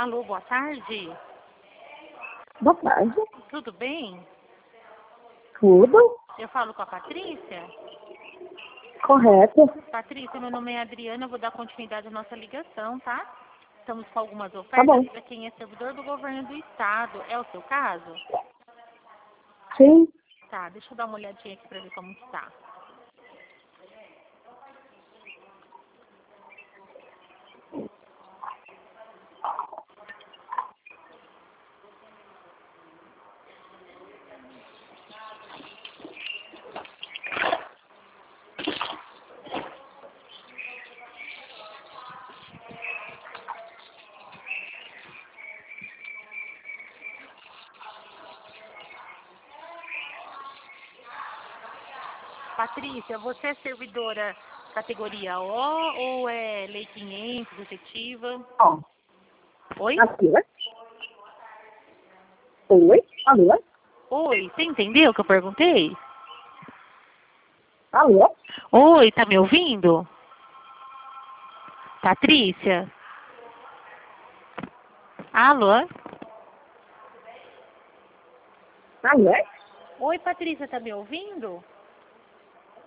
Alô, boa tarde. Boa tarde. Tudo bem? Tudo? Eu falo com a Patrícia. Correto. Patrícia, meu nome é Adriana, eu vou dar continuidade à nossa ligação, tá? Estamos com algumas Tá ofertas bom. para quem é servidor do governo do estado. É o seu caso? Sim. Tá, deixa eu dar uma olhadinha aqui para ver como está. Patrícia, você é servidora categoria O ou é Lei 500, efetiva? Ó. Oi? Alô? Oi? Alô? Oi, você entendeu o que eu perguntei? Alô? Oi, tá me ouvindo? Patrícia? Alô? Alô? Oi, Patrícia, tá me ouvindo?